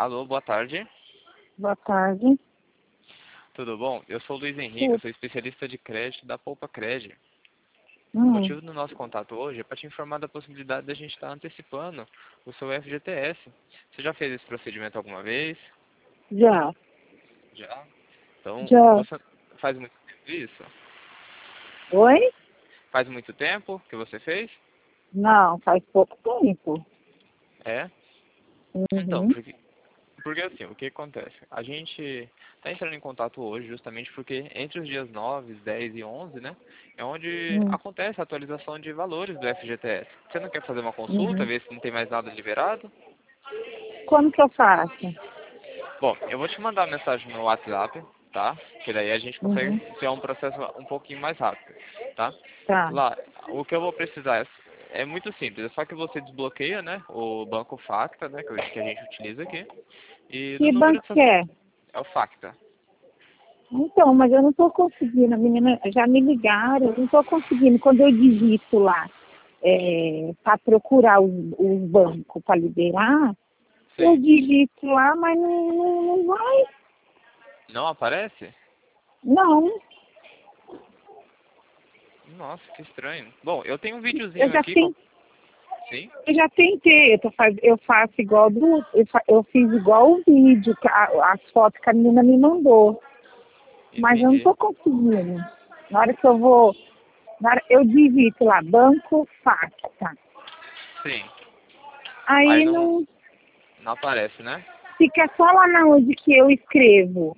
Alô, boa tarde. Boa tarde. Tudo bom? Eu sou o Luiz Henrique, eu sou especialista de crédito da Poupa Cred. O Hum, motivo do nosso contato hoje é para te informar da possibilidade da gente estar antecipando o seu FGTS. Você já fez esse procedimento alguma vez? já. Já? Então, Já. você faz muito tempo isso? Oi? Faz muito tempo que você fez? Não, faz pouco tempo. É? Então, Uhum. porque assim, o que acontece? A gente está entrando em contato hoje justamente porque entre os dias 9, 10 e 11, né, é onde Hum, acontece a atualização de valores do FGTS. Você não quer fazer uma consulta, uhum. ver se não tem mais nada liberado? Como que eu faço? Bom, eu vou te mandar uma mensagem no WhatsApp, tá? Que daí a gente consegue Uhum. ter um processo um pouquinho mais rápido, tá? Tá. Lá, o que eu vou precisar é muito simples, é só que você desbloqueia, né, o banco Facta, né, que a gente utiliza aqui, e do Que número banco de que é? é o Facta. Então, mas eu não tô conseguindo. A menina já me ligaram, eu não tô conseguindo. Quando eu digito lá para procurar os bancos para liberar, eu Sim. digito lá, mas não vai. Não aparece? Não. Nossa, que estranho. Bom, eu tenho um Eu videozinho já aqui com... tenho. Sim? Eu já tentei, eu faço igual eu fiz igual o vídeo, as fotos que a menina me mandou, mas eu não Entendi. estou conseguindo. Na hora que eu vou, eu digito lá, banco Facta. Sim. Aí Aí não, não não aparece, né? fica só lá na onde que eu escrevo.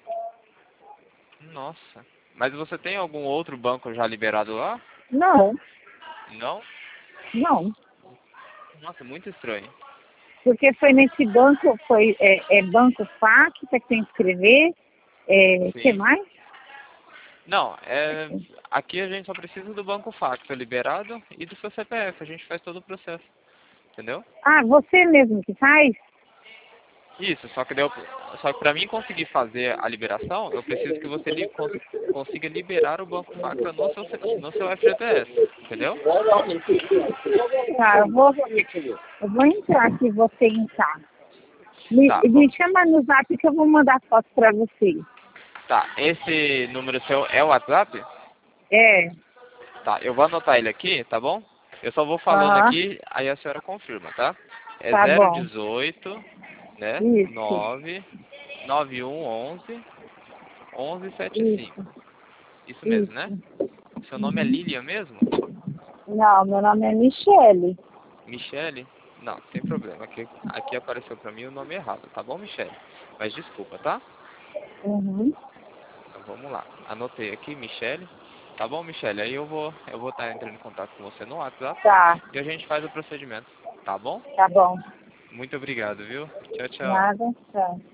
Nossa. Mas você tem algum outro banco já liberado lá? Não, Não? não. Nossa, muito estranho. Porque foi nesse banco, banco Facta que tem que escrever. Que Sim. mais? Não, aqui a gente só precisa do banco Facta liberado e do seu CPF. A gente faz todo o processo. Entendeu? Ah, você mesmo que faz? Isso, só que para mim conseguir fazer a liberação, eu preciso que você consiga liberar o banco Facta no seu FGTS, entendeu? Tá, eu vou entrar aqui, vou tentar. Tá, Me chama no zap que eu vou mandar foto pra você. tá. Esse número seu é o WhatsApp? É, Tá, eu vou anotar ele aqui, tá bom? Eu só vou falando aham, aqui, aí a senhora confirma, tá? É tá bom. 018, né? Isso, 99111 1175. isso, Isso mesmo, né? isso. Seu nome é Uhum. Lilian mesmo? Não, meu nome é Michele. Michele? Não, sem problema. Aqui apareceu pra mim o nome errado, tá bom, Michele? Mas desculpa, tá? Uhum. Então vamos lá. Anotei aqui, Michele. Tá bom, Michele? Aí eu vou estar entrando em contato com você no WhatsApp Tá, e a gente faz o procedimento, tá bom? tá bom. Muito obrigado, viu? Tchau, tchau. Nada, tchau.